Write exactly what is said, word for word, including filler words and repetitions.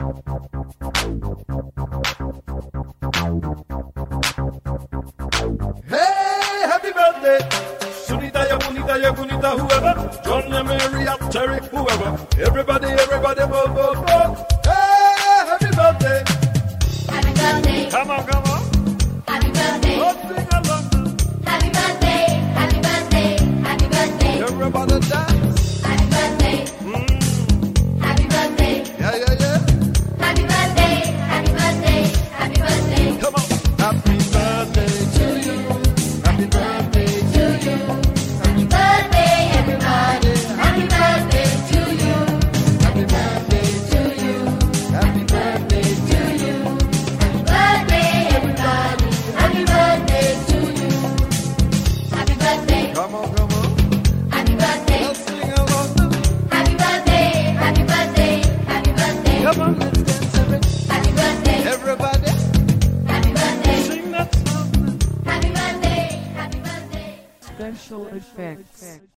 Hey, happy birthday. Sunita, ya bonita, ya bonita, whoever. John, ya Mary, ya Terry, whoever. Everybody, everybody, go, go, go. Hey, happy birthday. Happy birthday. Come on, come on. Happy birthday. Let's sing along. Happy birthday. Happy birthday. Happy birthday. Everybody dance. Happy birthday. Mm. Happy birthday. Yeah, yeah, yeah. Happy birthday. Happy birthday. Happy birthday. Come on. Happy birthday to you. Happy birthday to you. Happy birthday, everybody. Happy birthday to you. Happy birthday to you. Happy birthday to you. Happy birthday, everybody. Happy birthday to you. Happy birthday. Come on, come on. Happy birthday. Let's sing along. Happy birthday. Happy birthday. Happy birthday. Come on, let's dance every- Happy birthday. everybody. Happy birthday. Sing that song. Happy birthday. Happy birthday. Special effects.